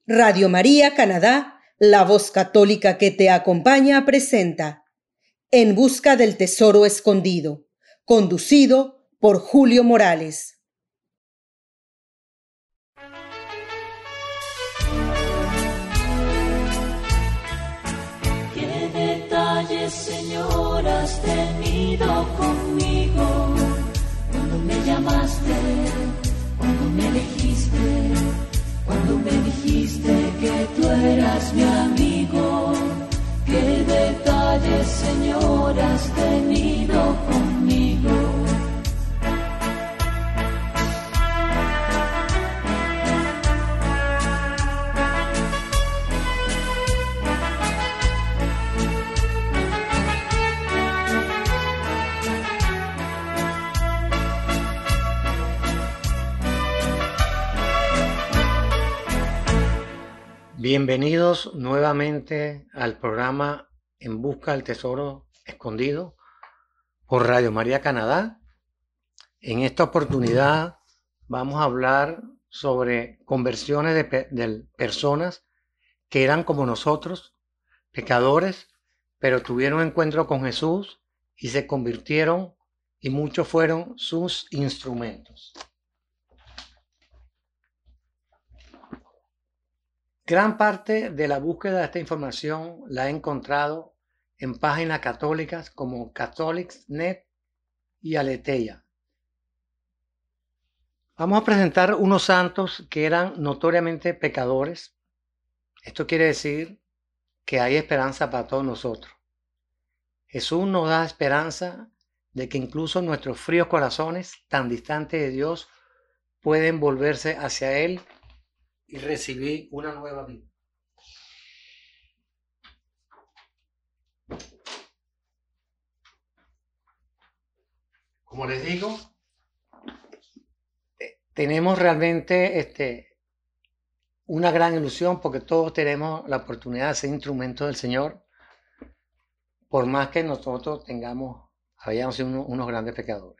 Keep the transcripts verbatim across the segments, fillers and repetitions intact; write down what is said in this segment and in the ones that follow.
Radio María Canadá, la voz católica que te acompaña, presenta En busca del tesoro escondido, conducido por Julio Morales. Qué detalles, Señor, has tenido conmigo, cuando me llamaste, cuando me elegiste, cuando me dijiste que tú eras mi amigo. Qué detalles, Señor, has tenido conmigo. Bienvenidos nuevamente al programa En Busca del Tesoro Escondido por Radio María Canadá. En esta oportunidad vamos a hablar sobre conversiones de, pe- de personas que eran como nosotros, pecadores, pero tuvieron encuentro con Jesús y se convirtieron, y muchos fueron sus instrumentos. Gran parte de la búsqueda de esta información la he encontrado en páginas católicas como Catholics punto net y Aleteia. Vamos a presentar unos santos que eran notoriamente pecadores. Esto quiere decir que hay esperanza para todos nosotros. Jesús nos da esperanza de que incluso nuestros fríos corazones, tan distantes de Dios, pueden volverse hacia Él y recibir una nueva vida. Como les digo, eh, tenemos realmente este, una gran ilusión porque todos tenemos la oportunidad de ser instrumentos del Señor, por más que nosotros tengamos, hayamos sido unos, unos grandes pecadores.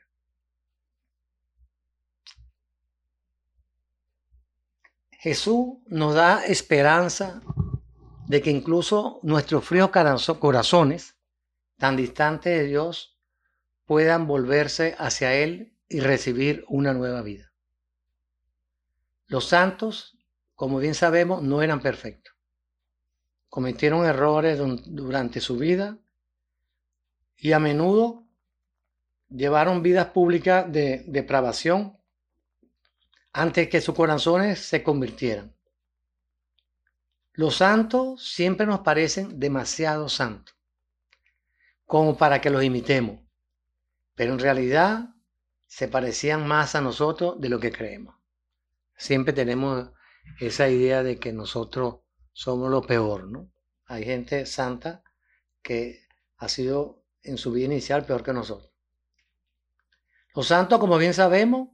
Jesús nos da esperanza de que incluso nuestros fríos corazones, tan distantes de Dios, puedan volverse hacia Él y recibir una nueva vida. Los santos, como bien sabemos, no eran perfectos. Cometieron errores durante su vida y a menudo llevaron vidas públicas de depravación antes que sus corazones se convirtieran. Los santos siempre nos parecen demasiado santos, como para que los imitemos, pero en realidad se parecían más a nosotros de lo que creemos. Siempre tenemos esa idea de que nosotros somos lo peor, ¿no? Hay gente santa que ha sido en su vida inicial peor que nosotros. Los santos, como bien sabemos,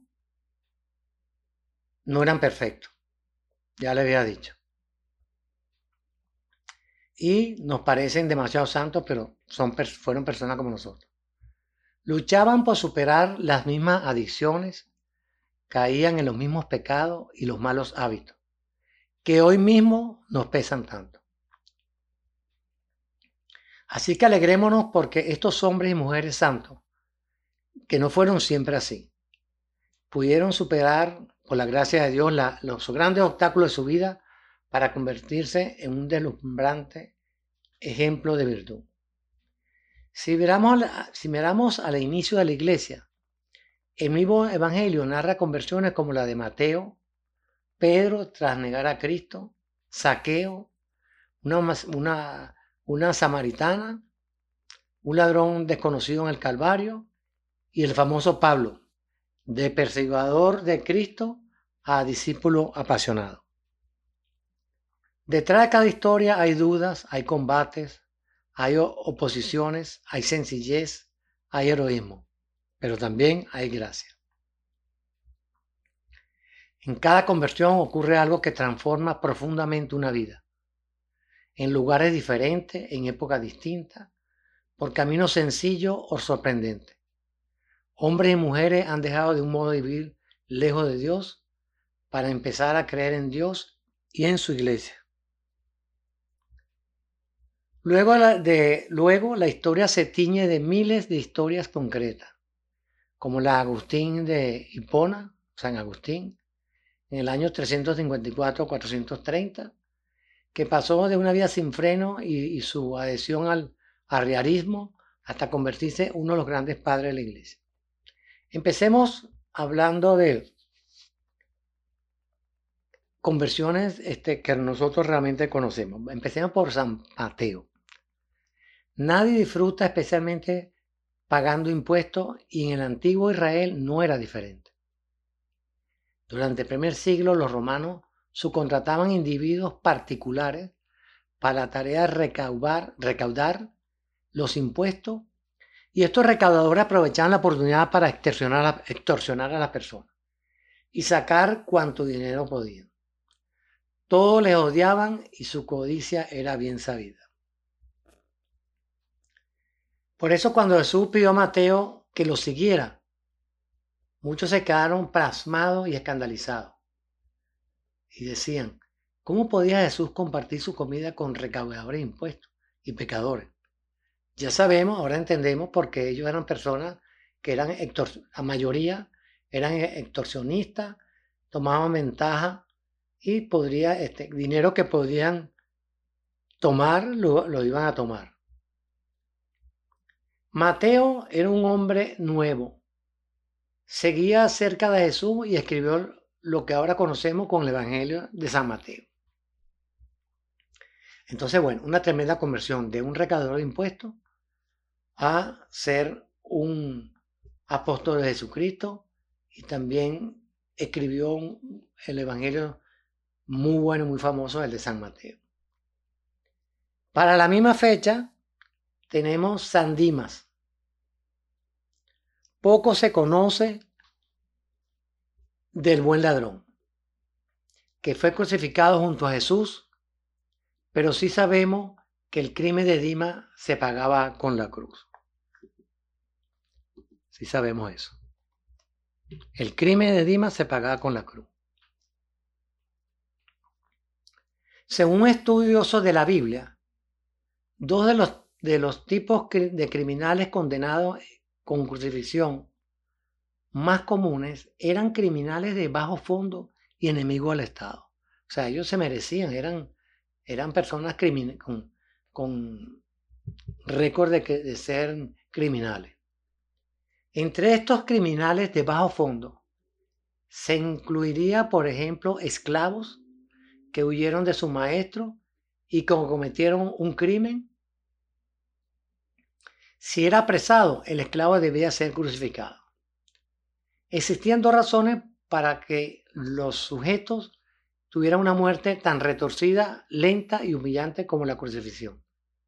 no eran perfectos, ya le había dicho. Y nos parecen demasiado santos, pero son, fueron personas como nosotros. Luchaban por superar las mismas adicciones, caían en los mismos pecados y los malos hábitos, que hoy mismo nos pesan tanto. Así que alegrémonos porque estos hombres y mujeres santos, que no fueron siempre así, pudieron superar, por la gracia de Dios, la, los grandes obstáculos de su vida para convertirse en un deslumbrante ejemplo de virtud. Si miramos, si miramos al inicio de la iglesia, el mismo evangelio narra conversiones como la de Mateo, Pedro tras negar a Cristo, Zaqueo, una, una, una samaritana, un ladrón desconocido en el Calvario y el famoso Pablo, de perseguidor de Cristo a discípulo apasionado. Detrás de cada historia hay dudas, hay combates, hay oposiciones, hay sencillez, hay heroísmo, pero también hay gracia. En cada conversión ocurre algo que transforma profundamente una vida, en lugares diferentes, en épocas distintas, por caminos sencillos o sorprendentes. Hombres y mujeres han dejado de un modo de vivir lejos de Dios para empezar a creer en Dios y en su iglesia. Luego la, de, luego la historia se tiñe de miles de historias concretas, como la Agustín de Hipona, San Agustín, en el año trescientos cincuenta y cuatro a cuatrocientos treinta, que pasó de una vida sin freno y, y su adhesión al arriarismo hasta convertirse en uno de los grandes padres de la iglesia. Empecemos hablando de conversiones este, que nosotros realmente conocemos. Empecemos por San Mateo. Nadie disfruta especialmente pagando impuestos y en el antiguo Israel no era diferente. Durante el primer siglo los romanos subcontrataban individuos particulares para la tarea de recaudar, recaudar los impuestos y estos recaudadores aprovechaban la oportunidad para extorsionar a, extorsionar a las personas y sacar cuanto dinero podían. Todos les odiaban y su codicia era bien sabida. Por eso cuando Jesús pidió a Mateo que lo siguiera, muchos se quedaron pasmados y escandalizados. Y decían, ¿cómo podía Jesús compartir su comida con recaudadores de impuestos y pecadores? Ya sabemos, ahora entendemos por qué ellos eran personas que eran, la mayoría eran extorsionistas, tomaban ventaja y podría, este, dinero que podían tomar, lo, lo iban a tomar. Mateo era un hombre nuevo. Seguía cerca de Jesús y escribió lo que ahora conocemos con el Evangelio de San Mateo. Entonces, bueno, una tremenda conversión de un recaudador de impuestos a ser un apóstol de Jesucristo, y también escribió un, el Evangelio muy bueno, muy famoso, el de San Mateo. Para la misma fecha tenemos San Dimas. Poco se conoce del buen ladrón, que fue crucificado junto a Jesús, pero sí sabemos que el crimen de Dimas se pagaba con la cruz. Sí sabemos eso. El crimen de Dimas se pagaba con la cruz. Según un estudioso de la Biblia, dos de los, de los tipos de criminales condenados con crucifixión más comunes eran criminales de bajo fondo y enemigos del Estado. O sea, ellos se merecían, eran, eran personas crimin- con, con récord de, que, de ser criminales. Entre estos criminales de bajo fondo se incluiría, por ejemplo, esclavos que huyeron de su maestro y que cometieron un crimen. Si era apresado, el esclavo debía ser crucificado. Existían dos razones para que los sujetos tuvieran una muerte tan retorcida, lenta y humillante como la crucifixión.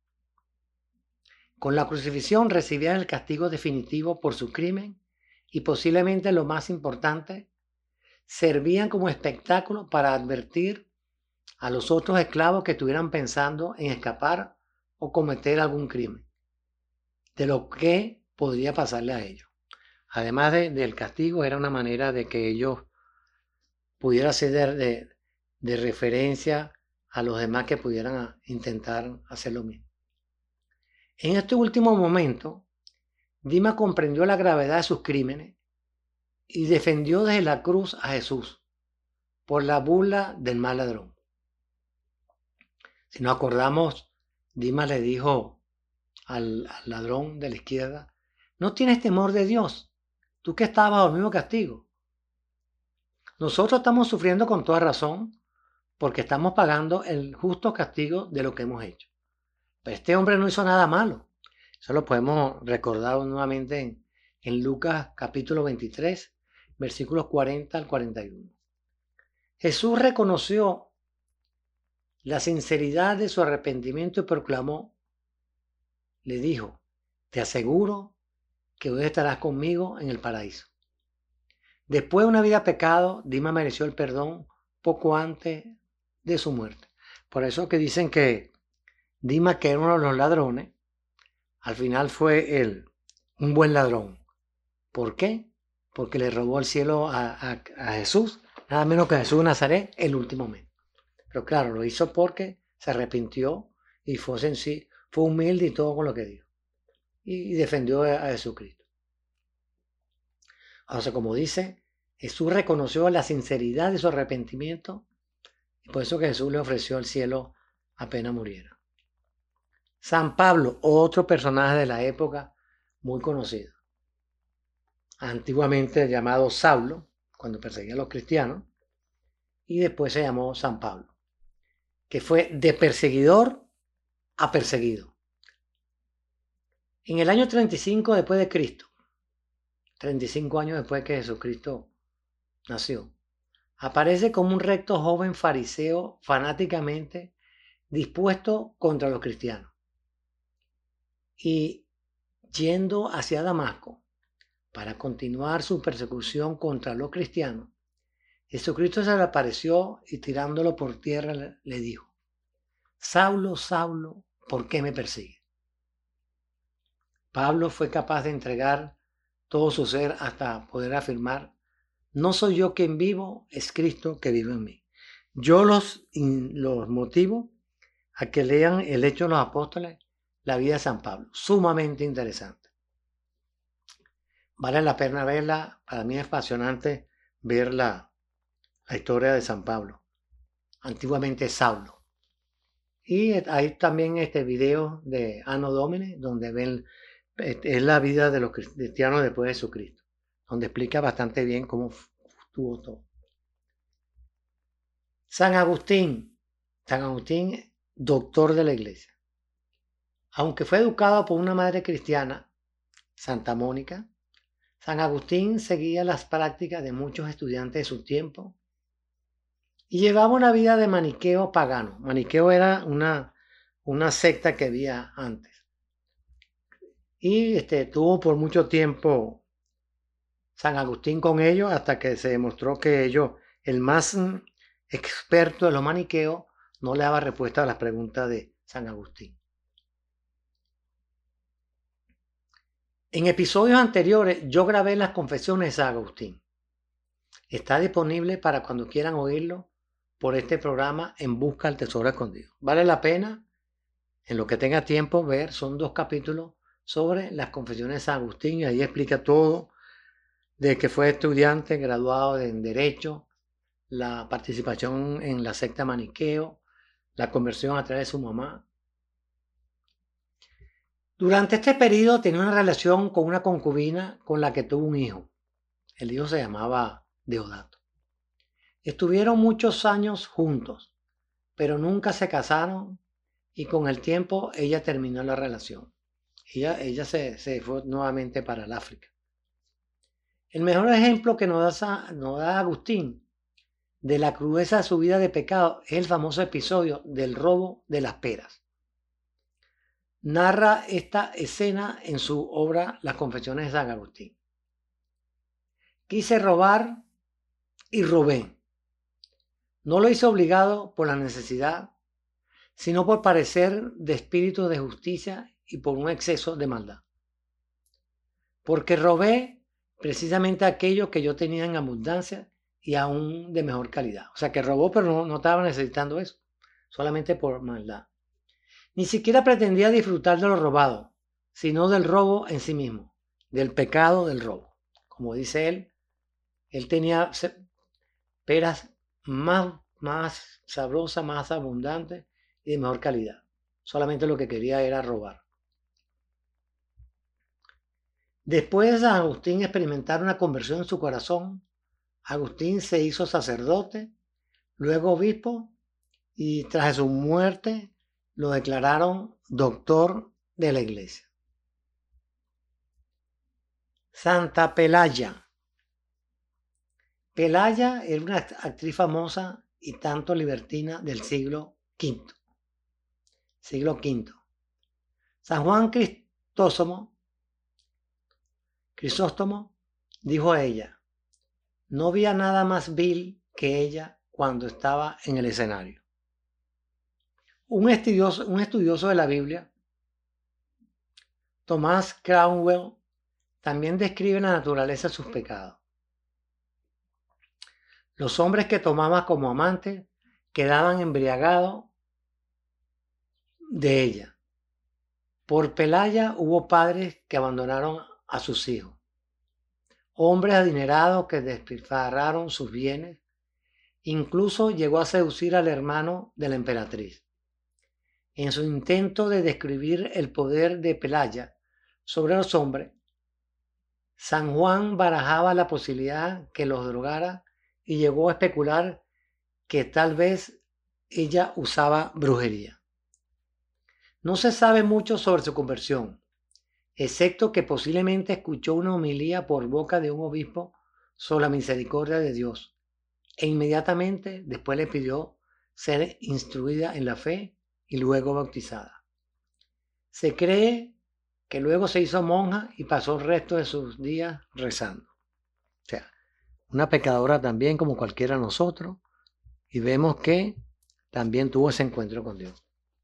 Con la crucifixión recibían el castigo definitivo por su crimen y posiblemente lo más importante, servían como espectáculo para advertir a los otros esclavos que estuvieran pensando en escapar o cometer algún crimen, de lo que podría pasarle a ellos. Además de, del castigo, era una manera de que ellos pudieran ser de, de, de referencia a los demás que pudieran intentar hacer lo mismo. En este último momento, Dimas comprendió la gravedad de sus crímenes y defendió desde la cruz a Jesús por la burla del mal ladrón. Si nos acordamos, Dimas le dijo al, al ladrón de la izquierda, ¿no tienes temor de Dios? Tú que estabas bajo el mismo castigo. Nosotros estamos sufriendo con toda razón porque estamos pagando el justo castigo de lo que hemos hecho. Pero este hombre no hizo nada malo. Eso lo podemos recordar nuevamente en, en Lucas capítulo veintitrés, versículos cuarenta al cuarenta y uno. Jesús reconoció la sinceridad de su arrepentimiento y proclamó, le dijo, te aseguro que hoy estarás conmigo en el paraíso. Después de una vida de pecado, Dimas mereció el perdón poco antes de su muerte. Por eso que dicen que Dimas, que era uno de los ladrones, al final fue él un buen ladrón. ¿Por qué? Porque le robó el cielo a, a, a Jesús, nada menos que a Jesús de Nazaret, el último mes. Pero claro, lo hizo porque se arrepintió y fue sencillo, fue humilde y todo con lo que dijo. Y defendió a Jesucristo. O sea, como dice, Jesús reconoció la sinceridad de su arrepentimiento y por eso que Jesús le ofreció el cielo apenas muriera. San Pablo, otro personaje de la época muy conocido. Antiguamente llamado Saulo, cuando perseguía a los cristianos, y después se llamó San Pablo, que fue de perseguidor a perseguido. En el año treinta y cinco después de Cristo, treinta y cinco años después que Jesucristo nació, aparece como un recto joven fariseo fanáticamente dispuesto contra los cristianos. Y yendo hacia Damasco para continuar su persecución contra los cristianos, Jesucristo se le apareció y tirándolo por tierra le dijo: Saulo, Saulo, ¿por qué me persigues? Pablo fue capaz de entregar todo su ser hasta poder afirmar: no soy yo quien vivo, es Cristo que vive en mí. Yo los, los motivo a que lean el Hecho de los Apóstoles, la vida de San Pablo. Sumamente interesante. Vale la pena verla. Para mí es apasionante ver la, la historia de San Pablo. Antiguamente Saulo. Y hay también este video de Anno Domini, donde ven es la vida de los cristianos después de Jesucristo, donde explica bastante bien cómo estuvo todo. San Agustín. San Agustín, doctor de la iglesia. Aunque fue educado por una madre cristiana, Santa Mónica, San Agustín seguía las prácticas de muchos estudiantes de su tiempo y llevaba una vida de maniqueo pagano. Maniqueo era una, una secta que había antes. Y este, tuvo por mucho tiempo San Agustín con ellos hasta que se demostró que ellos, el más experto de los maniqueos, no le daba respuesta a las preguntas de San Agustín. En episodios anteriores yo grabé las confesiones de San Agustín. Está disponible para cuando quieran oírlo por este programa En Busca del Tesoro Escondido. Vale la pena, en lo que tenga tiempo, ver. Son dos capítulos sobre las confesiones de San Agustín y ahí explica todo, de que fue estudiante graduado en Derecho, la participación en la secta maniqueo, la conversión a través de su mamá. Durante este periodo tenía una relación con una concubina con la que tuvo un hijo. El hijo se llamaba Deodato. Estuvieron muchos años juntos, pero nunca se casaron y con el tiempo ella terminó la relación. Ella, ella se, se fue nuevamente para el África. El mejor ejemplo que nos da, nos da Agustín de la crudeza de su vida de pecado es el famoso episodio del robo de las peras. Narra esta escena en su obra Las Confesiones de San Agustín. Quise robar y robé. No lo hice obligado por la necesidad, sino por parecer de espíritu de justicia y por un exceso de maldad. Porque robé precisamente aquello que yo tenía en abundancia y aún de mejor calidad. O sea, que robó, pero no, no estaba necesitando eso, solamente por maldad. Ni siquiera pretendía disfrutar de lo robado, sino del robo en sí mismo, del pecado del robo. Como dice él, él tenía peras más, más sabrosas, más abundantes y de mejor calidad. Solamente lo que quería era robar. Después de San Agustín experimentar una conversión en su corazón, Agustín se hizo sacerdote, luego obispo, y tras su muerte lo declararon doctor de la iglesia. Santa Pelaya. Pelaya era una actriz famosa y tanto libertina del siglo quinto. Siglo quinto. San Juan Crisóstomo, Crisóstomo dijo a ella: no había nada más vil que ella cuando estaba en el escenario. Un estudioso, un estudioso de la Biblia, Thomas Cromwell, también describe la naturaleza de sus pecados. Los hombres que tomaba como amantes quedaban embriagados de ella. Por Pelaya hubo padres que abandonaron a sus hijos, hombres adinerados que despilfarraron sus bienes. Incluso llegó a seducir al hermano de la emperatriz. En su intento de describir el poder de Pelaya sobre los hombres, San Juan barajaba la posibilidad que los drogara y llegó a especular que tal vez ella usaba brujería. No se sabe mucho sobre su conversión, excepto que posiblemente escuchó una homilía por boca de un obispo sobre la misericordia de Dios, e inmediatamente después le pidió ser instruida en la fe y luego bautizada. Se cree que luego se hizo monja y pasó el resto de sus días rezando. O sea, una pecadora también como cualquiera de nosotros, y vemos que también tuvo ese encuentro con Dios.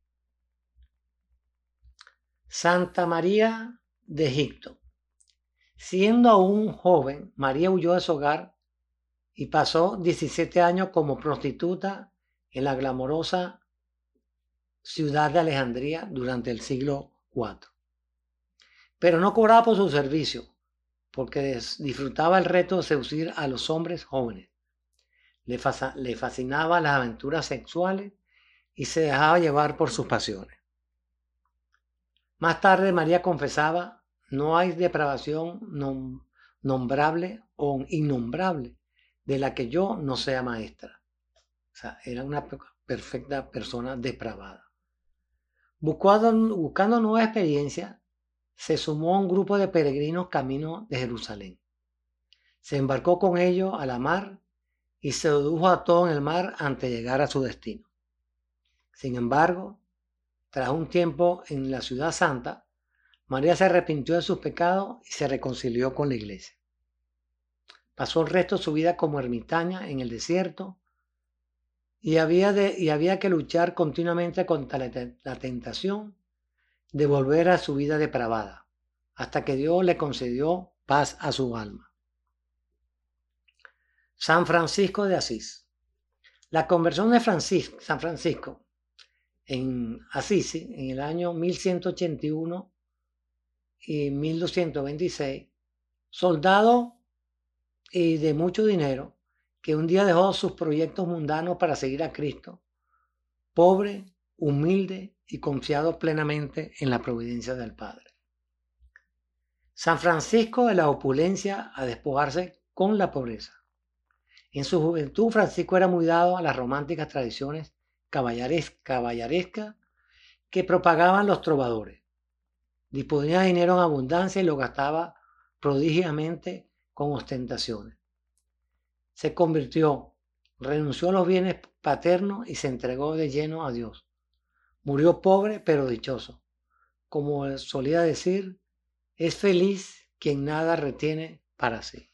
Santa María de Egipto. Siendo aún joven, María huyó de su hogar y pasó diecisiete años como prostituta en la glamorosa ciudad de Alejandría durante el siglo cuarto. Pero no cobraba por su servicio, porque disfrutaba el reto de seducir a los hombres jóvenes. Le, fasc- le fascinaban las aventuras sexuales y se dejaba llevar por sus pasiones. Más tarde María confesaba: no hay depravación nom- nombrable o innombrable de la que yo no sea maestra. O sea, era una perfecta persona depravada. Buscando, buscando nueva experiencia, se sumó a un grupo de peregrinos camino de Jerusalén. Se embarcó con ellos a la mar y sedujo a todos en el mar antes de llegar a su destino. Sin embargo, tras un tiempo en la ciudad santa, María se arrepintió de sus pecados y se reconcilió con la iglesia. Pasó el resto de su vida como ermitaña en el desierto y había, de, y había que luchar continuamente contra la, la tentación de volver a su vida depravada, hasta que Dios le concedió paz a su alma. San Francisco de Asís. La conversión de Francisco, San Francisco en Asís en el año mil ciento ochenta y uno y mil doscientos veintiséis, soldado y de mucho dinero, que un día dejó sus proyectos mundanos para seguir a Cristo, pobre, humilde y confiado plenamente en la providencia del Padre. San Francisco de la opulencia a despojarse con la pobreza. En su juventud, Francisco era muy dado a las románticas tradiciones caballerescas que propagaban los trovadores. Disponía de dinero en abundancia y lo gastaba prodigiosamente con ostentaciones. Se convirtió, renunció a los bienes paternos y se entregó de lleno a Dios. Murió pobre pero dichoso. Como solía decir, es feliz quien nada retiene para sí.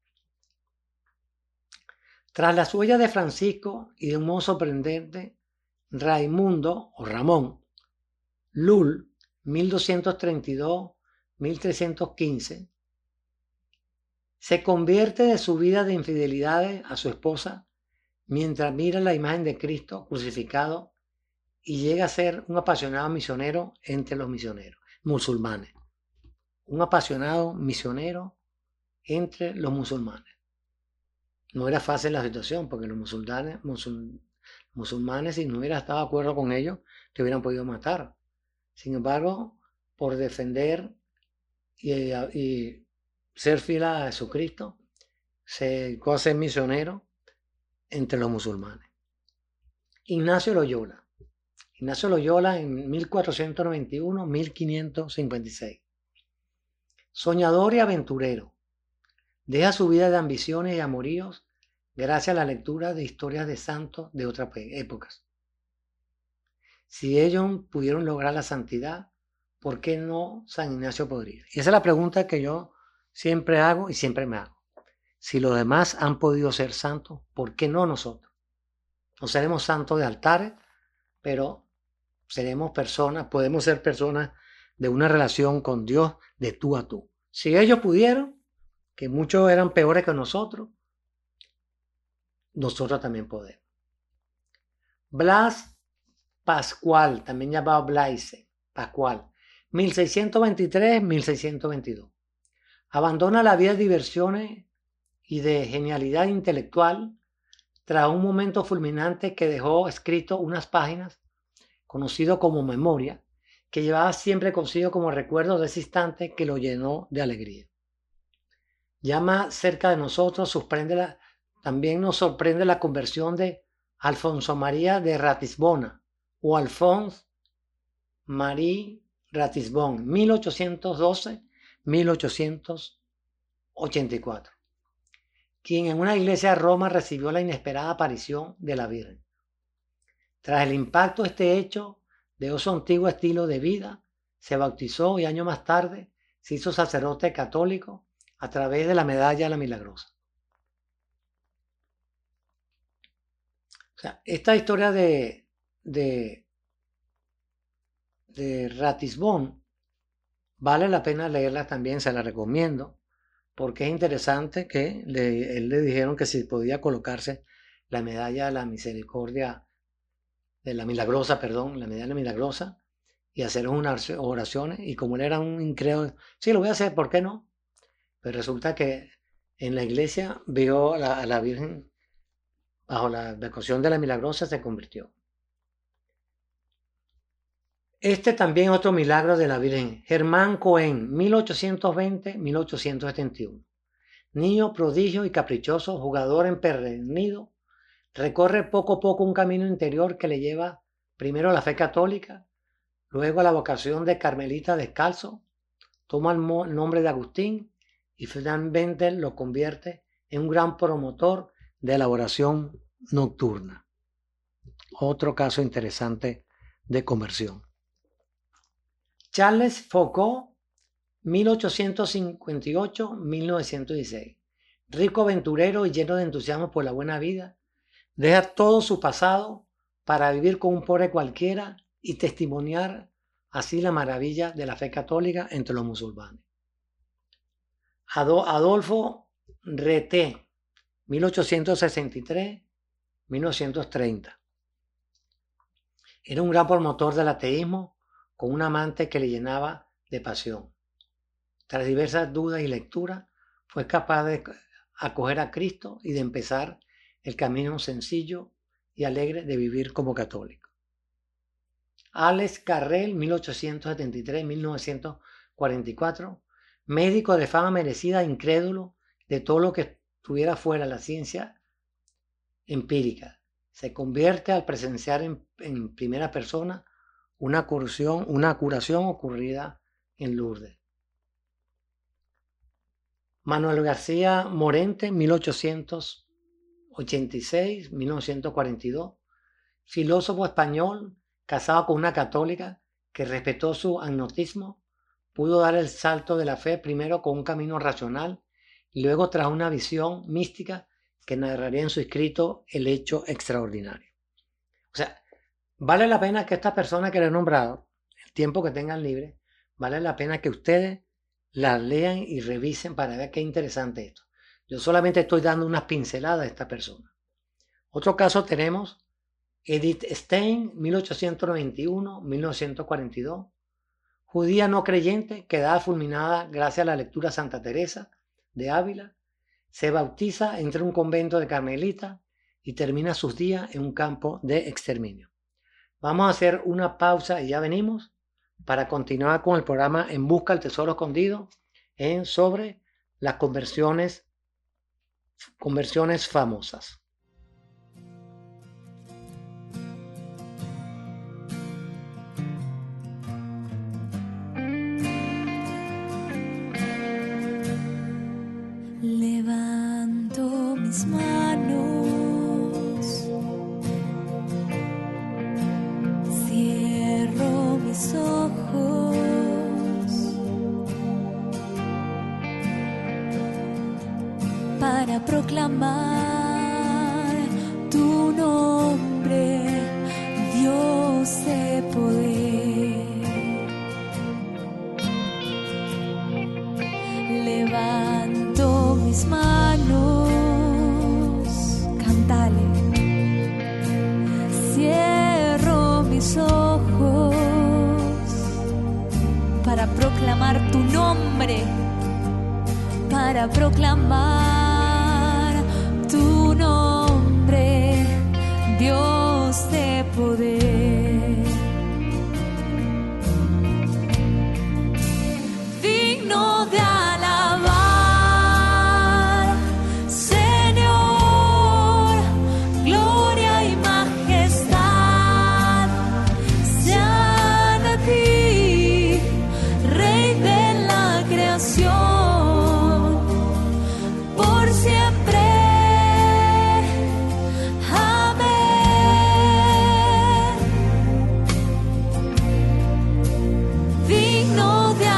Tras las huellas de Francisco y de un modo sorprendente, Raimundo o Ramón Lull, mil doscientos treinta y dos a mil trescientos quince, se convierte de su vida de infidelidades a su esposa mientras mira la imagen de Cristo crucificado y llega a ser un apasionado misionero entre los misioneros musulmanes. Un apasionado misionero entre los musulmanes. No era fácil la situación porque los musulmanes, musul, musulmanes, si no hubiera estado de acuerdo con ellos, te hubieran podido matar. Sin embargo, por defender y, y ser fiel a Jesucristo, se dedicó a ser misionero entre los musulmanes. Ignacio Loyola. Ignacio Loyola en mil cuatrocientos noventa y uno a mil quinientos cincuenta y seis. Soñador y aventurero. Deja su vida de ambiciones y amoríos gracias a la lectura de historias de santos de otras épocas. Si ellos pudieron lograr la santidad, ¿por qué no San Ignacio podría? Y esa es la pregunta que yo siempre hago y siempre me hago. Si los demás han podido ser santos, ¿por qué no nosotros? No seremos santos de altares, pero seremos personas, podemos ser personas de una relación con Dios de tú a tú. Si ellos pudieron, que muchos eran peores que nosotros, nosotros también podemos. Blas Pascual, también llamado Blaise Pascual, mil seiscientos veintitrés a mil seiscientos veintidós. Abandona la vida de diversiones y de genialidad intelectual tras un momento fulminante que dejó escrito unas páginas, conocido como memoria, que llevaba siempre consigo como recuerdo de ese instante que lo llenó de alegría. Ya más cerca de nosotros sorprende la, también nos sorprende la conversión de Alfonso María de Ratisbona o Alphonse Marie Ratisbonne, mil ochocientos doce a mil ochocientos ochenta y cuatro, quien en una iglesia de Roma recibió la inesperada aparición de la Virgen. Tras el impacto de este hecho, dejó su antiguo estilo de vida, se bautizó y años más tarde se hizo sacerdote católico a través de la medalla de la Milagrosa. O sea, esta historia de, de, de Ratisbonne vale la pena leerla también, se la recomiendo, porque es interesante que le, él le dijeron que si podía colocarse la medalla de la misericordia, de la milagrosa, perdón, la medalla milagrosa, y hacer unas oraciones, y como él era un incrédulo, sí, lo voy a hacer, ¿por qué no? Pero resulta que en la iglesia vio a la, a la Virgen, bajo la advocación de la milagrosa, se convirtió. Este también otro milagro de la Virgen. Germán Cohen, mil ochocientos veinte a mil ochocientos setenta y uno. Niño prodigio y caprichoso, jugador empedernido, recorre poco a poco un camino interior que le lleva primero a la fe católica, luego a la vocación de carmelita descalzo, toma el nombre de Agustín y finalmente lo convierte en un gran promotor de la oración nocturna. Otro caso interesante de conversión. Charles Foucault, mil ochocientos cincuenta y ocho a mil novecientos dieciséis. Rico aventurero y lleno de entusiasmo por la buena vida, deja todo su pasado para vivir con un pobre cualquiera y testimoniar así la maravilla de la fe católica entre los musulmanes. Adolfo Reté, mil ochocientos sesenta y tres a mil novecientos treinta. Era un gran promotor del ateísmo, con un amante que le llenaba de pasión. Tras diversas dudas y lecturas, fue capaz de acoger a Cristo y de empezar el camino sencillo y alegre de vivir como católico. Alex Carrel, mil ochocientos setenta y tres a mil novecientos cuarenta y cuatro, médico de fama merecida, incrédulo de todo lo que estuviera fuera de la ciencia empírica. Se convierte al presenciar en, en primera persona una curación, una curación ocurrida en Lourdes. Manuel García Morente, mil ochocientos ochenta y seis a mil novecientos cuarenta y dos, filósofo español, casado con una católica que respetó su agnosticismo, pudo dar el salto de la fe primero con un camino racional y luego tras una visión mística que narraría en su escrito El hecho extraordinario. O sea, vale la pena que estas personas que le he nombrado, el tiempo que tengan libre, vale la pena que ustedes las lean y revisen para ver qué interesante esto. Yo solamente estoy dando unas pinceladas de esta persona. Otro caso tenemos Edith Stein, mil ochocientos noventa y uno a mil novecientos cuarenta y dos, judía no creyente, quedada fulminada gracias a la lectura de Santa Teresa de Ávila, se bautiza, entra en un convento de carmelita y termina sus días en un campo de exterminio. Vamos a hacer una pausa y ya venimos para continuar con el programa En Busca del Tesoro Escondido en sobre las conversiones, conversiones famosas. Levanto mis manos, cierro mis ojos, para proclamar tu nombre, Dios de poder. Levanto mis manos, cántale. Cierro mis ojos para proclamar tu nombre, para proclamar tu nombre, Dios de poder. Digno de alabar, Señor, gloria y majestad sean a ti, Rey de la creación, por siempre. Amén. Digno de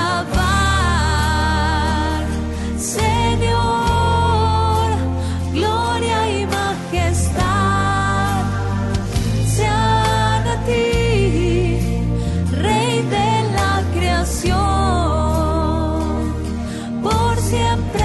alabar, Señor, gloria y majestad sean a ti, Rey de la creación, por siempre.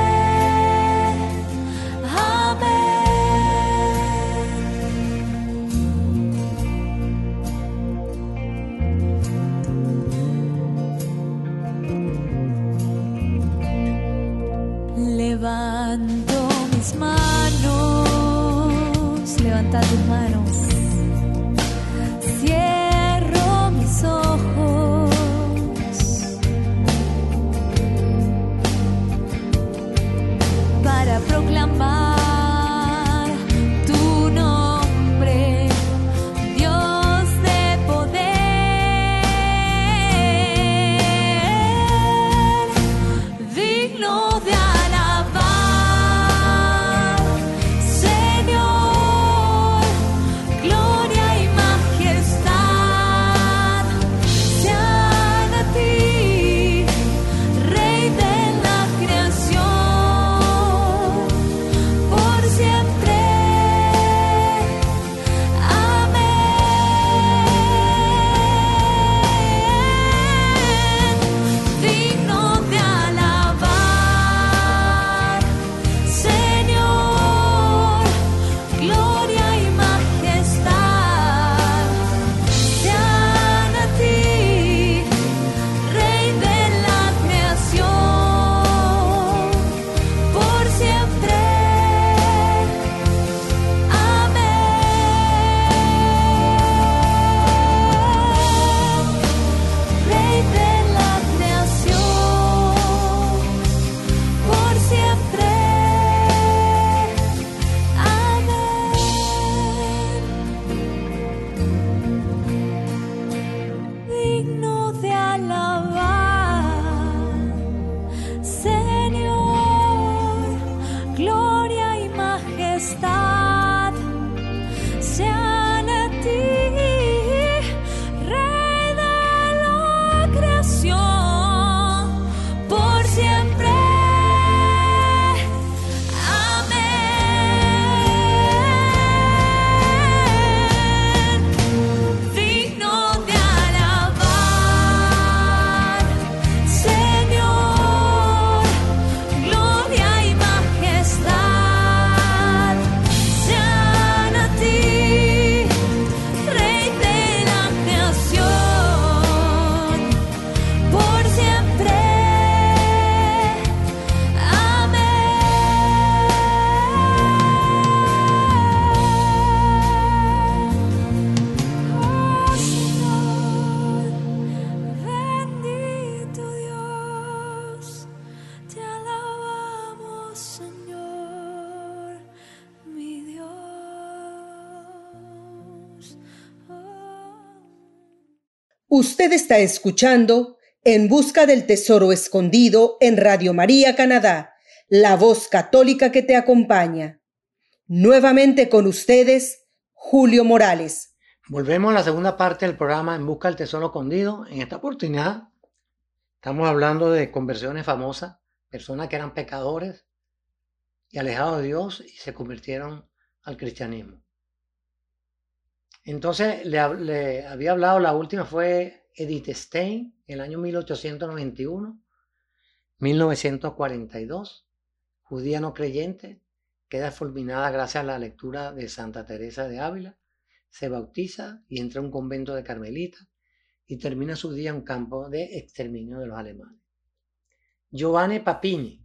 Levanto mis manos, levanta tus manos. Cierro mis ojos para proclamar tu nombre, Dios de poder, digno de alabar, Señor, gloria y majestad sean a ti, Rey de la creación, por siempre. Amén. Digno de alabar, Señor, gloria y majestad sean a ti, Rey de la creación, por siempre. Amén. Rey de la creación, por siempre. Amén. Digno de alabar, Señor, gloria y majestad sean a ti, Rey de la creación, por siempre. Amén. Digno de alabar, Señor, gloria y majestad sean a ti, Rey de la creación, por siempre. Amén. Oh Señor, bendito Dios, te alabamos, Señor, mi Dios. Oh. Usted está escuchando En Busca del Tesoro Escondido en Radio María Canadá, la voz católica que te acompaña. Nuevamente con ustedes, Julio Morales. Volvemos a la segunda parte del programa En Busca del Tesoro Escondido. En esta oportunidad estamos hablando de conversiones famosas, personas que eran pecadores y alejados de Dios y se convirtieron al cristianismo. Entonces le, hab- le había hablado, la última fue Edith Stein, en el año mil ochocientos noventa y uno, mil novecientos cuarenta y dos, judía no creyente, queda fulminada gracias a la lectura de Santa Teresa de Ávila. se bautiza y entra a un convento de carmelitas y termina su día en un campo de exterminio de los alemanes. Giovanni Papini,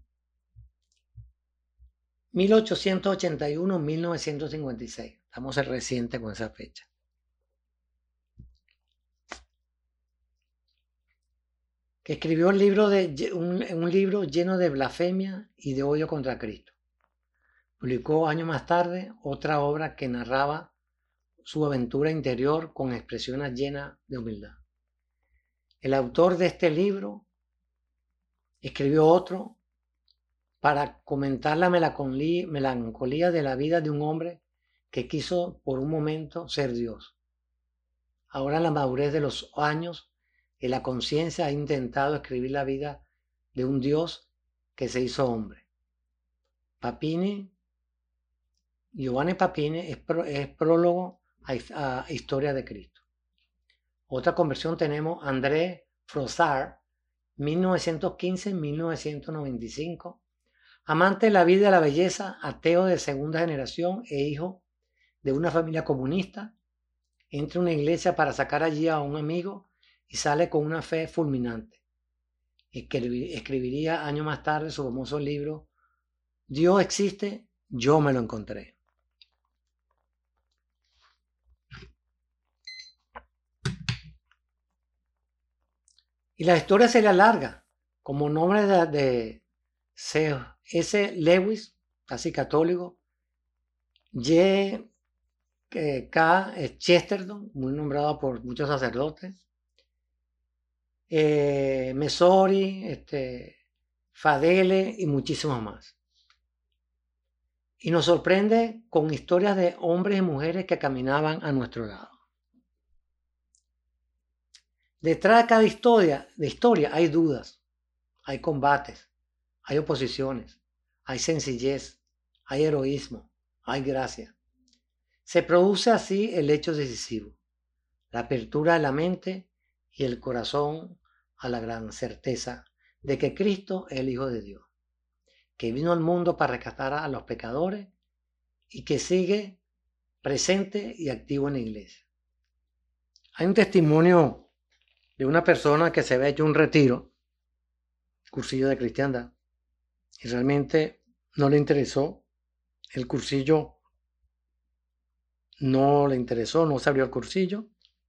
mil ochocientos ochenta y uno a mil novecientos cincuenta y seis. Estamos en reciente con esa fecha. Que escribió un libro, de, un, un libro lleno de blasfemia y de odio contra Cristo. Publicó años más tarde otra obra que narraba su aventura interior con expresiones llenas de humildad. El autor de este libro escribió otro para comentar la melancolía, melancolía de la vida de un hombre que quiso por un momento ser Dios. Ahora en la madurez de los años y la conciencia ha intentado escribir la vida de un Dios que se hizo hombre. Papini, Giovanni Papini es, pro, es prólogo a, a Historia de Cristo. Otra conversión tenemos André Froissart, mil novecientos quince a mil novecientos noventa y cinco, amante de la vida y de la belleza, ateo de segunda generación e hijo de una familia comunista, entra a una iglesia para sacar allí a un amigo y sale con una fe fulminante. Escribiría años más tarde su famoso libro Dios existe, yo me lo encontré. Y la historia sería larga, como nombre de, de C S Lewis, casi católico, Y K Chesterton, muy nombrado por muchos sacerdotes, eh, Mesori, este, Fadele y muchísimos más. Y nos sorprende con historias de hombres y mujeres que caminaban a nuestro lado. Detrás de cada historia, de historia hay dudas, hay combates, hay oposiciones, hay sencillez, hay heroísmo, hay gracia. Se produce así el hecho decisivo, la apertura de la mente y el corazón a la gran certeza de que Cristo es el Hijo de Dios, que vino al mundo para rescatar a los pecadores y que sigue presente y activo en la iglesia. Hay un testimonio de una persona que se había hecho un retiro, cursillo de cristiandad, y realmente no le interesó el cursillo, no le interesó, no se abrió el cursillo,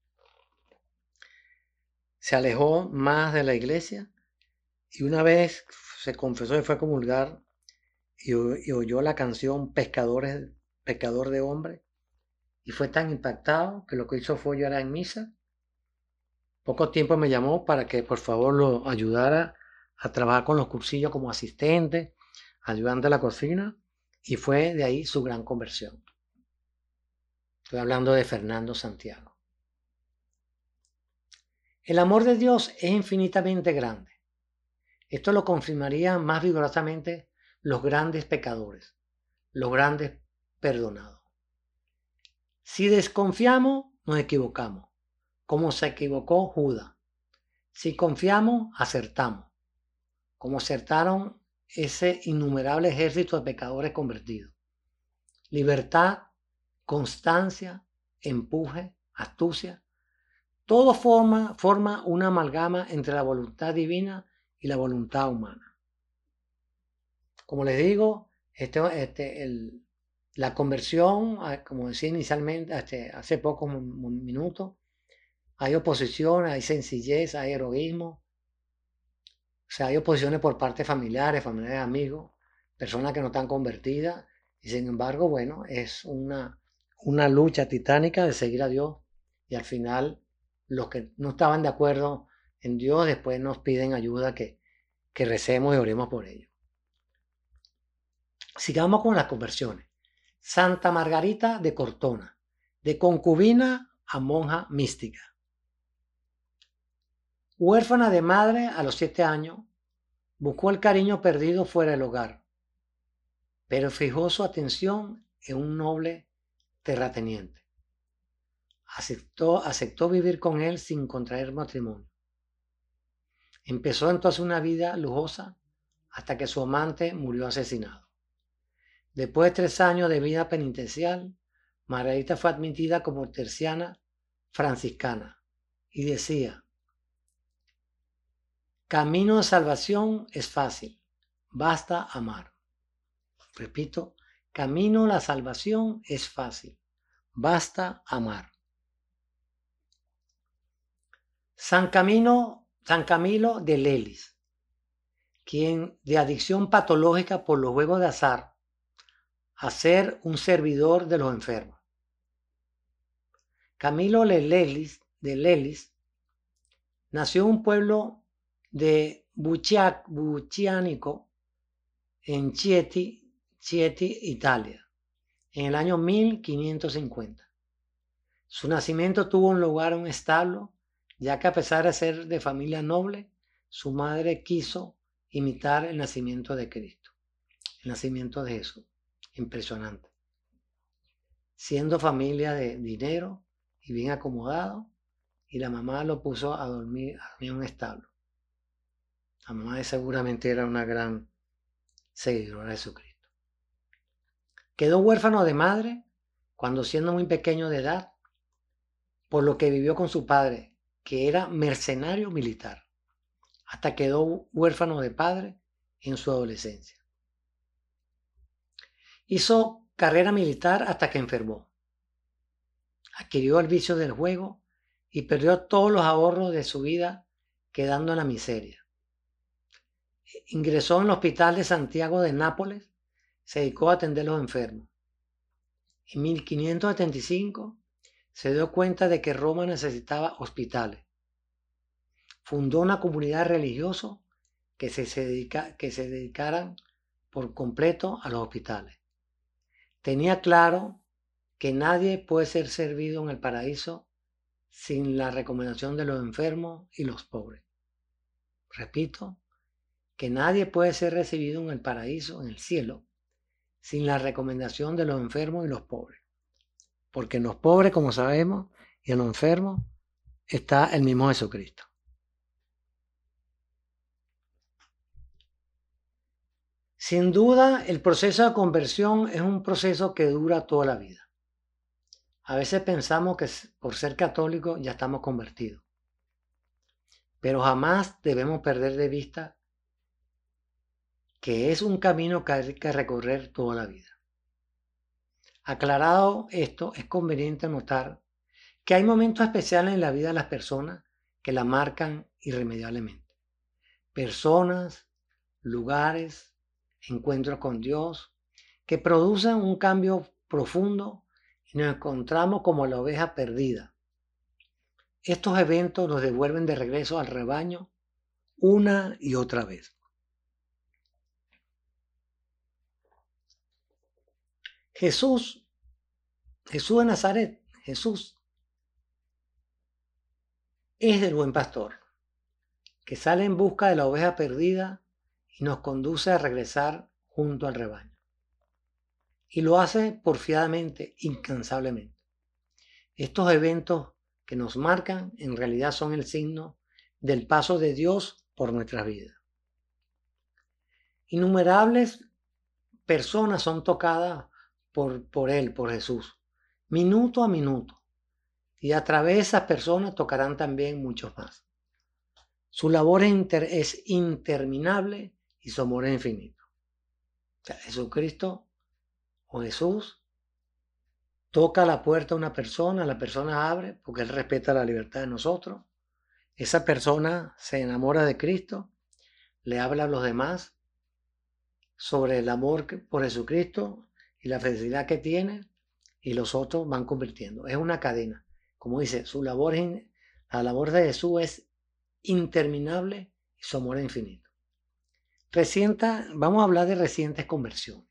se alejó más de la iglesia y una vez se confesó y fue a comulgar y, y oyó la canción Pescadores, Pescador de Hombres y fue tan impactado que lo que hizo fue llorar en misa. Poco tiempo me llamó para que por favor lo ayudara a trabajar con los cursillos como asistente, ayudante a la cocina, y fue de ahí su gran conversión. Estoy hablando de Fernando Santiago. El amor de Dios es infinitamente grande. Esto lo confirmarían más vigorosamente los grandes pecadores, los grandes perdonados. Si desconfiamos, nos equivocamos, como se equivocó Judas. Si confiamos, acertamos, como acertaron ese innumerable ejército de pecadores convertidos. Libertad, constancia, empuje, astucia, todo forma, forma una amalgama entre la voluntad divina y la voluntad humana. Como les digo, este, este, el, la conversión, como decía inicialmente, este, hace pocos minutos, hay oposición, hay sencillez, hay heroísmo. O sea, hay oposiciones por parte de familiares, familiares amigos, personas que no están convertidas. Y sin embargo, bueno, es una, una lucha titánica de seguir a Dios. Y al final, los que no estaban de acuerdo en Dios, después nos piden ayuda que, que recemos y oremos por ellos. Sigamos con las conversiones. Santa Margarita de Cortona, de concubina a monja mística. Huérfana de madre a los siete años, buscó el cariño perdido fuera del hogar, pero fijó su atención en un noble terrateniente. Aceptó, aceptó vivir con él sin contraer matrimonio. Empezó entonces una vida lujosa hasta que su amante murió asesinado. Después de tres años de vida penitencial, Margarita fue admitida como terciana franciscana y decía: camino de salvación es fácil, basta amar. Repito, camino a la salvación es fácil, basta amar. San Camilo, San Camilo de Lelis, quien de adicción patológica por los juegos de azar, a ser un servidor de los enfermos. Camilo de Lelis, de Lelis nació en un pueblo de Buccia- Buccianico, en Chieti, Chieti, Italia, en el año mil quinientos cincuenta. Su nacimiento tuvo un lugar en un establo, ya que a pesar de ser de familia noble, su madre quiso imitar el nacimiento de Cristo, el nacimiento de Jesús. Impresionante. Siendo familia de dinero y bien acomodado, y la mamá lo puso a dormir, a dormir en un establo. La mamá seguramente era una gran seguidora de Jesucristo. Quedó huérfano de madre cuando siendo muy pequeño de edad, por lo que vivió con su padre, que era mercenario militar, hasta quedó huérfano de padre en su adolescencia. Hizo carrera militar hasta que enfermó. Adquirió el vicio del juego y perdió todos los ahorros de su vida, quedando en la miseria. Ingresó en el Hospital de Santiago de Nápoles, se dedicó a atender a los enfermos. En mil quinientos setenta y cinco se dio cuenta de que Roma necesitaba hospitales. Fundó una comunidad religiosa que se, se, dedica, que se dedicaran por completo a los hospitales. Tenía claro que nadie puede ser servido en el paraíso sin la recomendación de los enfermos y los pobres. Repito, que nadie puede ser recibido en el paraíso, en el cielo, sin la recomendación de los enfermos y los pobres. Porque en los pobres, como sabemos, y en los enfermos está el mismo Jesucristo. Sin duda, el proceso de conversión es un proceso que dura toda la vida. A veces pensamos que por ser católicos ya estamos convertidos. Pero jamás debemos perder de vista que es un camino que hay que recorrer toda la vida. Aclarado esto, es conveniente notar que hay momentos especiales en la vida de las personas que la marcan irremediablemente. Personas, lugares, encuentros con Dios, que producen un cambio profundo y nos encontramos como la oveja perdida. Estos eventos nos devuelven de regreso al rebaño una y otra vez. Jesús, Jesús de Nazaret, Jesús es el buen pastor, que sale en busca de la oveja perdida y nos conduce a regresar junto al rebaño. Y lo hace porfiadamente, incansablemente. Estos eventos que nos marcan en realidad son el signo del paso de Dios por nuestras vidas. Innumerables personas son tocadas por, por Él, por Jesús, minuto a minuto. Y a través de esas personas tocarán también muchos más. Su labor es, inter, es interminable y su amor es infinito. O sea, Jesucristo o Jesús toca la puerta a una persona, la persona abre porque Él respeta la libertad de nosotros. Esa persona se enamora de Cristo, le habla a los demás sobre el amor por Jesucristo y la felicidad que tiene, y los otros van convirtiendo. Es una cadena. Como dice, su labor es, la labor de Jesús es interminable y su amor es infinito. Reciente, vamos a hablar de recientes conversiones.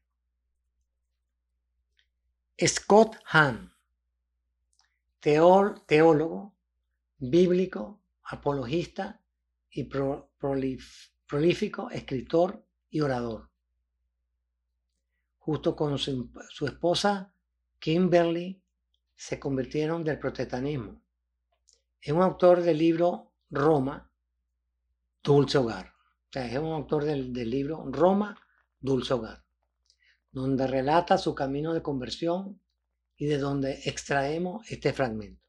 Scott Hahn, teor, teólogo, bíblico, apologista y pro, prolif, prolífico escritor y orador. Justo con su, su esposa Kimberly se convirtieron del protestantismo. Es un autor del libro Roma, Dulce Hogar. O sea, es un autor del, del libro Roma, Dulce Hogar, donde relata su camino de conversión y de donde extraemos este fragmento.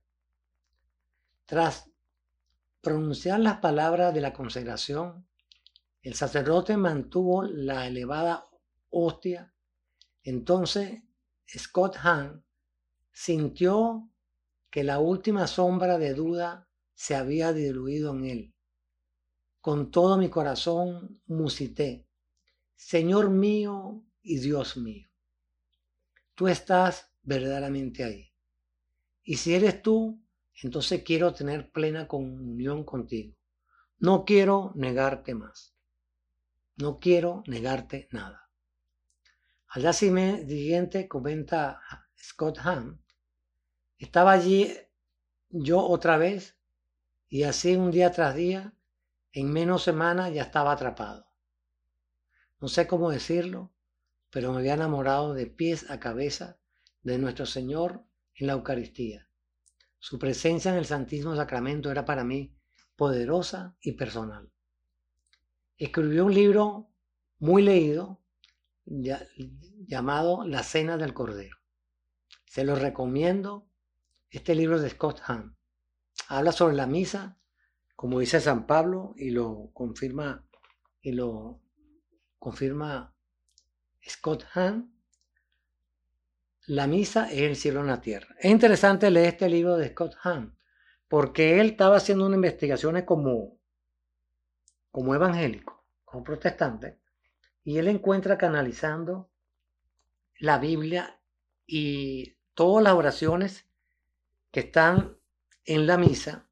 Tras pronunciar las palabras de la consagración, el sacerdote mantuvo la elevada hostia. Entonces Scott Hahn sintió que la última sombra de duda se había diluido en él. Con todo mi corazón musité: Señor mío y Dios mío, tú estás verdaderamente ahí. Y si eres tú, entonces quiero tener plena comunión contigo. No quiero negarte más. No quiero negarte nada. Al día siguiente, comenta Scott Hahn, estaba allí yo otra vez, y así un día tras día, en menos semanas ya estaba atrapado. No sé cómo decirlo, pero me había enamorado de pies a cabeza de nuestro Señor en la Eucaristía. Su presencia en el Santísimo Sacramento era para mí poderosa y personal. Escribió un libro muy leído llamado La Cena del Cordero. Se lo recomiendo, este libro de Scott Hahn. Habla sobre la misa, como dice San Pablo, y lo confirma, y lo confirma Scott Hahn. La misa es el cielo en la tierra. Es interesante leer este libro de Scott Hahn, porque él estaba haciendo unas investigaciones como, como evangélico, como protestante, y él encuentra canalizando la Biblia y todas las oraciones que están en la misa,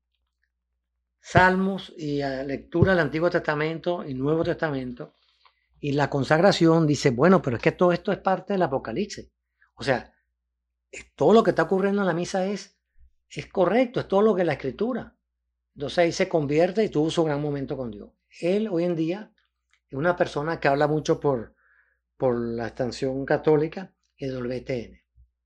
salmos y lectura del Antiguo Testamento y Nuevo Testamento, y la consagración. Dice, bueno, pero es que todo esto es parte del Apocalipsis. O sea, todo lo que está ocurriendo en la misa es, es correcto, es todo lo que es la Escritura. Entonces ahí se convierte y tuvo su gran momento con Dios. Él hoy en día es una persona que habla mucho por, por la estación católica y W T N.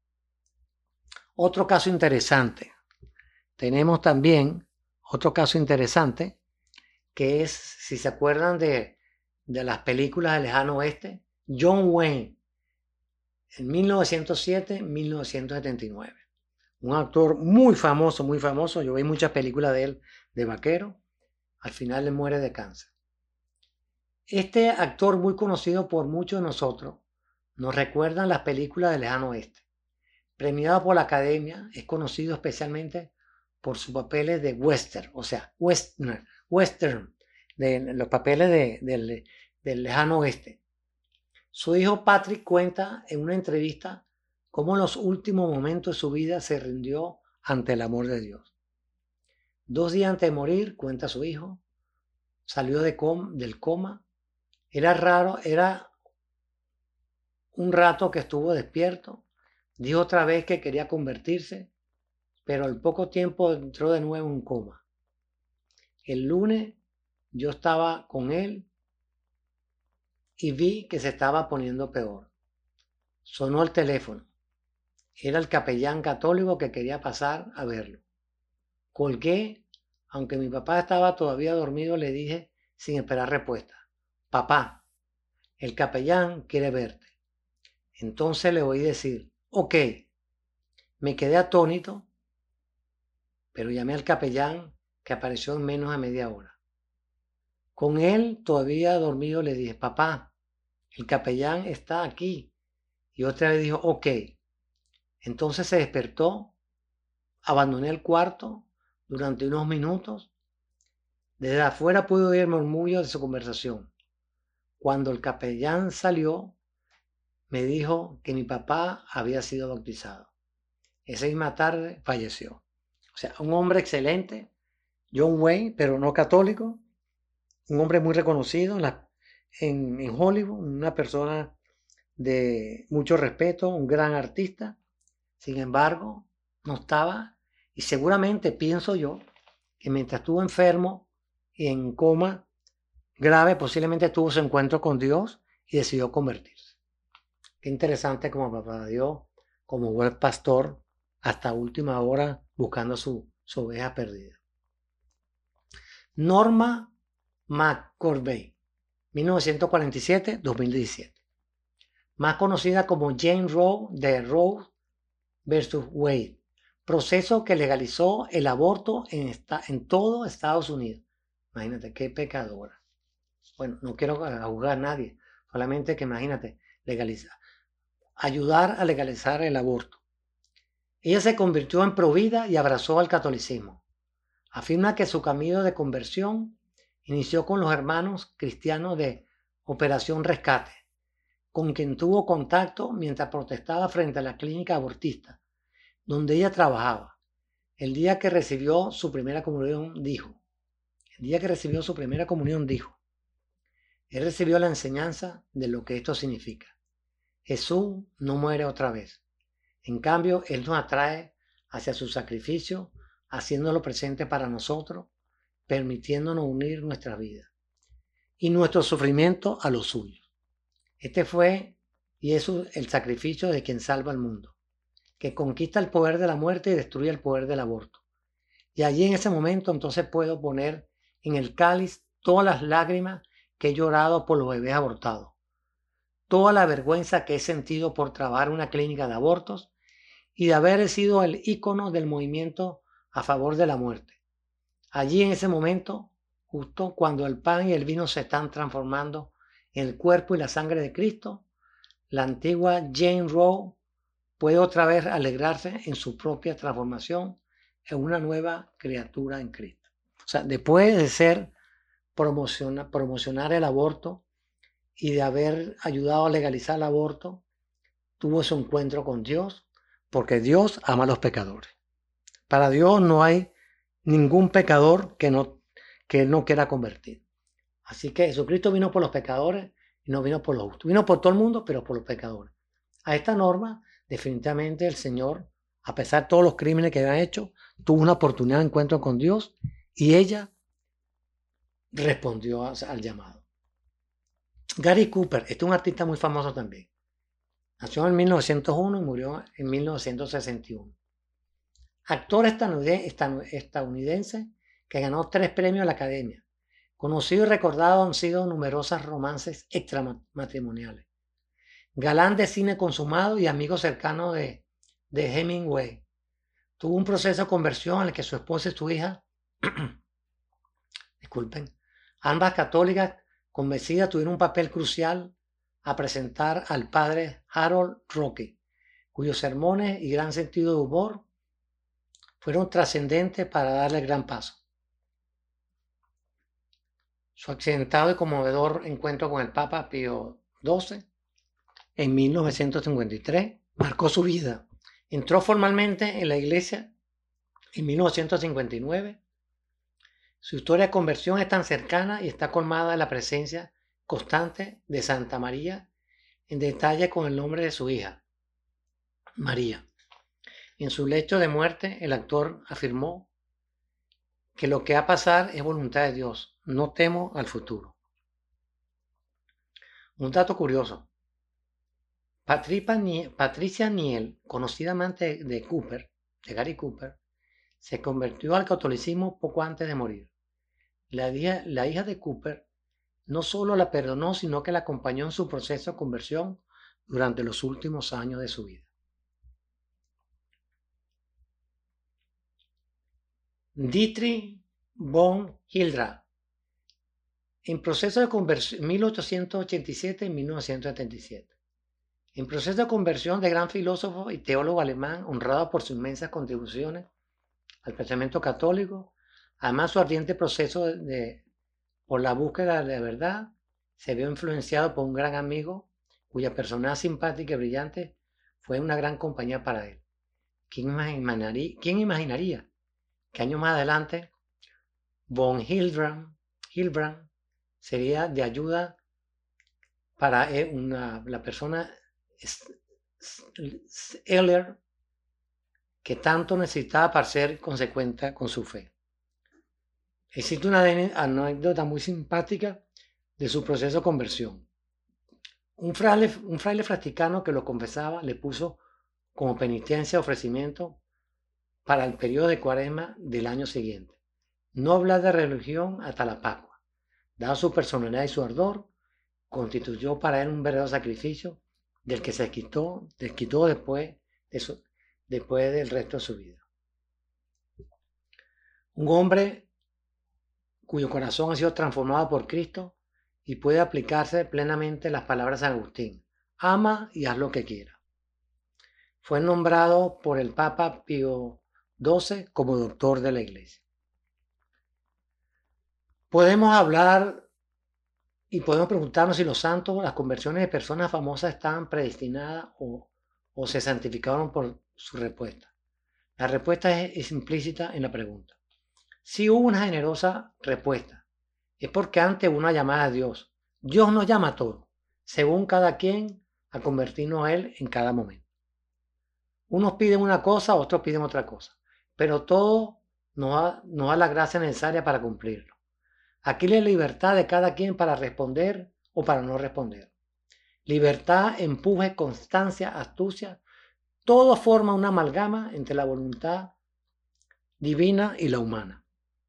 Otro caso interesante. Tenemos también otro caso interesante, que es, si se acuerdan de, de las películas del Lejano Oeste, John Wayne, en mil novecientos siete, mil novecientos setenta y nueve. Un actor muy famoso, muy famoso. Yo vi muchas películas de él, de vaquero. Al final le muere de cáncer. Este actor, muy conocido por muchos de nosotros, nos recuerdan las películas del Lejano Oeste. Premiado por la Academia, es conocido especialmente por sus papeles de western, o sea, western, western de los papeles de, de, del Lejano Oeste. Su hijo Patrick cuenta en una entrevista cómo en los últimos momentos de su vida se rindió ante el amor de Dios. Dos días antes de morir, cuenta su hijo, salió de com, del coma. Era raro, era un rato que estuvo despierto. Dijo otra vez que quería convertirse, pero al poco tiempo entró de nuevo en coma. El lunes yo estaba con él y vi que se estaba poniendo peor. Sonó el teléfono. Era el capellán católico que quería pasar a verlo. Colgué, aunque mi papá estaba todavía dormido, le dije sin esperar respuesta: papá, el capellán quiere verte. Entonces le oí decir, ok. Me quedé atónito, pero llamé al capellán, que apareció en menos de media hora. Con él todavía dormido le dije, papá, el capellán está aquí. Y otra vez dijo, ok. Entonces se despertó, abandoné el cuarto durante unos minutos. Desde afuera pude oír murmullos de su conversación. Cuando el capellán salió, me dijo que mi papá había sido bautizado. Esa misma tarde falleció. O sea, un hombre excelente, John Wayne, pero no católico. Un hombre muy reconocido en, la, en, en Hollywood, una persona de mucho respeto, un gran artista. Sin embargo, no estaba, y seguramente pienso yo, que mientras estuvo enfermo y en coma grave, posiblemente tuvo su encuentro con Dios y decidió convertirse. Qué interesante como papá Dios, como buen pastor, hasta última hora buscando su, su oveja perdida. Norma McCorvey, mil novecientos cuarenta y siete a dos mil diecisiete. Más conocida como Jane Roe de Rose versus Wade, proceso que legalizó el aborto en, esta, en todo Estados Unidos. Imagínate, qué pecadora. Bueno, no quiero juzgar a nadie, solamente que imagínate, legalizar, ayudar a legalizar el aborto. Ella se convirtió en provida y abrazó al catolicismo. Afirma que su camino de conversión inició con los hermanos cristianos de Operación Rescate, con quien tuvo contacto mientras protestaba frente a la clínica abortista, donde ella trabajaba. El día que recibió su primera comunión dijo, el día que recibió su primera comunión dijo, él recibió la enseñanza de lo que esto significa. Jesús no muere otra vez. En cambio, Él nos atrae hacia su sacrificio, haciéndolo presente para nosotros, permitiéndonos unir nuestra vida y nuestro sufrimiento a lo suyo. Este fue y es el sacrificio de quien salva al mundo, que conquista el poder de la muerte y destruye el poder del aborto. Y allí en ese momento entonces puedo poner en el cáliz todas las lágrimas que he llorado por los bebés abortados, toda la vergüenza que he sentido por trabajar en una clínica de abortos y de haber sido el ícono del movimiento a favor de la muerte. Allí en ese momento, justo cuando el pan y el vino se están transformando en el cuerpo y la sangre de Cristo, la antigua Jane Roe puede otra vez alegrarse en su propia transformación en una nueva criatura en Cristo. O sea, después de ser promociona, promocionar el aborto y de haber ayudado a legalizar el aborto, tuvo su encuentro con Dios, porque Dios ama a los pecadores. Para Dios no hay ningún pecador que no, que Él no quiera convertir. Así que Jesucristo vino por los pecadores y no vino por los justos. Vino por todo el mundo, pero por los pecadores. A esta norma, definitivamente el Señor, a pesar de todos los crímenes que había hecho, tuvo una oportunidad de encuentro con Dios y ella respondió al llamado. Gary Cooper, este es un artista muy famoso también. Nació en mil novecientos uno y murió en mil novecientos sesenta y uno. Actor estadounidense que ganó tres premios a la Academia. Conocido y recordado han sido numerosos romances extramatrimoniales. Galán de cine consumado y amigo cercano de, de Hemingway. Tuvo un proceso de conversión en el que su esposa y su hija, disculpen, ambas católicas convencidas, tuvieron un papel crucial a presentar al padre Harold Roque, cuyos sermones y gran sentido de humor fueron trascendentes para darle el gran paso. Su accidentado y conmovedor encuentro con el Papa Pío doce en mil novecientos cincuenta y tres marcó su vida. Entró formalmente en la iglesia en mil novecientos cincuenta y nueve. Su historia de conversión es tan cercana y está colmada de la presencia constante de Santa María, en detalle con el nombre de su hija, María. En su lecho de muerte, el actor afirmó que lo que va a pasar es voluntad de Dios, no temo al futuro. Un dato curioso. Patricia Niel, conocida amante de Cooper, de Gary Cooper, se convirtió al catolicismo poco antes de morir. La hija, la hija de Cooper no solo la perdonó, sino que la acompañó en su proceso de conversión durante los últimos años de su vida. Dietrich von Hildebrand, en proceso de conversión, mil ochocientos ochenta y siete y mil novecientos setenta y siete. En proceso de conversión de gran filósofo y teólogo alemán, honrado por sus inmensas contribuciones al pensamiento católico, además su ardiente proceso de, de, por la búsqueda de la verdad, se vio influenciado por un gran amigo cuya personalidad simpática y brillante fue una gran compañía para él. ¿Quién imaginaría, quién imaginaría que años más adelante von Hildebrand, Hildebrand sería de ayuda para una, la persona Eller que tanto necesitaba para ser consecuente con su fe? Existe una anécdota muy simpática de su proceso de conversión. Un fraile, un fraile franciscano que lo confesaba le puso como penitencia ofrecimiento para el periodo de Cuaresma del año siguiente: no hablar de religión hasta la Pascua. Dado su personalidad y su ardor, constituyó para él un verdadero sacrificio del que se quitó, desquitó después de, su, después del resto de su vida. Un hombre cuyo corazón ha sido transformado por Cristo y puede aplicarse plenamente las palabras de San Agustín: ama y haz lo que quieras. Fue nombrado por el Papa Pío doce como doctor de la Iglesia. Podemos hablar y podemos preguntarnos si los santos, las conversiones de personas famosas estaban predestinadas o, o se santificaron por su respuesta. La respuesta es, es implícita en la pregunta. Si hubo una generosa respuesta, es porque antes hubo una llamada a Dios. Dios nos llama a todos, según cada quien, a convertirnos a Él en cada momento. Unos piden una cosa, otros piden otra cosa, pero todo nos da, nos da la gracia necesaria para cumplirlo. Aquí la libertad de cada quien para responder o para no responder. Libertad, empuje, constancia, astucia, todo forma una amalgama entre la voluntad divina y la humana.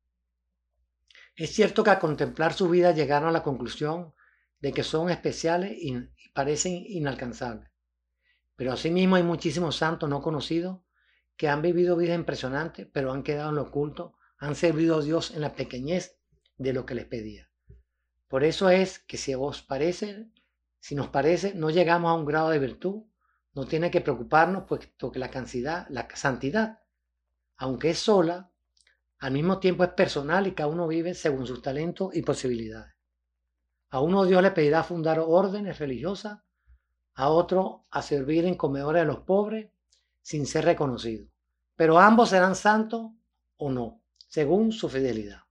Es cierto que al contemplar su vida llegaron a la conclusión de que son especiales y, y parecen inalcanzables. Pero asimismo hay muchísimos santos no conocidos que han vivido vidas impresionantes, pero han quedado en lo oculto, han servido a Dios en la pequeñez de lo que les pedía. Por eso es que si os parece, si nos parece, no llegamos a un grado de virtud, no tiene que preocuparnos, puesto que la cantidad, la santidad, aunque es sola, al mismo tiempo es personal y cada uno vive según sus talentos y posibilidades. A uno Dios le pedirá fundar órdenes religiosas, a otro a servir en comedores de los pobres sin ser reconocido. Pero ambos serán santos o no, según su fidelidad.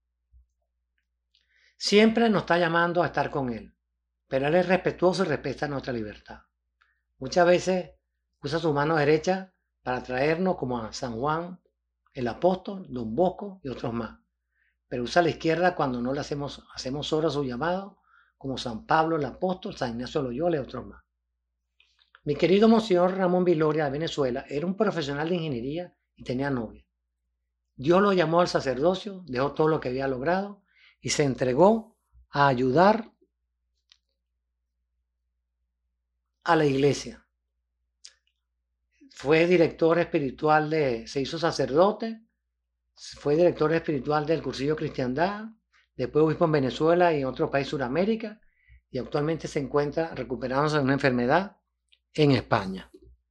Siempre nos está llamando a estar con Él, pero Él es respetuoso y respeta nuestra libertad. Muchas veces usa su mano derecha para traernos, como a San Juan, el apóstol, Don Bosco y otros más. Pero usa la izquierda cuando no le hacemos, hacemos hora a su llamado, como San Pablo el apóstol, San Ignacio de Loyola y otros más. Mi querido Monseñor Ramón Viloria de Venezuela era un profesional de ingeniería y tenía novia. Dios lo llamó al sacerdocio, dejó todo lo que había logrado y se entregó a ayudar a la iglesia. Fue director espiritual de, se hizo sacerdote, fue director espiritual del Cursillo de Cristiandad, después obispo en Venezuela y en otro país de Sudamérica, y actualmente se encuentra recuperándose de una enfermedad en España.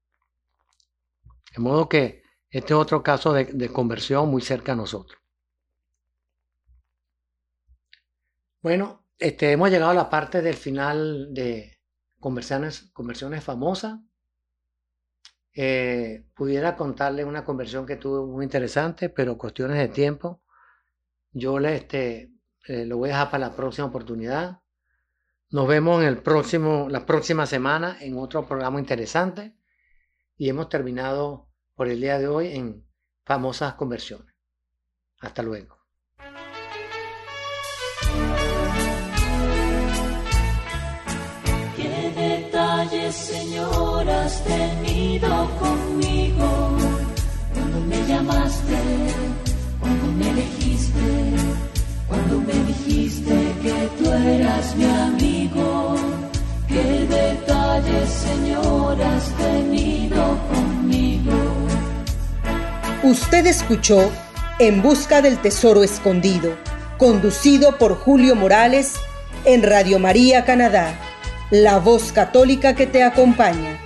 De modo que este es otro caso de, de conversión muy cerca a nosotros. Bueno, este, hemos llegado a la parte del final de conversiones, conversiones famosas. Eh, pudiera contarle una conversión que tuve muy interesante, pero cuestiones de tiempo. Yo le, este, eh, lo voy a dejar para la próxima oportunidad. Nos vemos en el próximo, la próxima semana en otro programa interesante. Y hemos terminado por el día de hoy en famosas conversiones. Hasta luego. Señor, has tenido conmigo cuando me llamaste, cuando me elegiste, cuando me dijiste que tú eras mi amigo. Qué detalles, Señor, has tenido conmigo. Usted escuchó En Busca del Tesoro Escondido, conducido por Julio Morales en Radio María Canadá. La voz católica que te acompaña.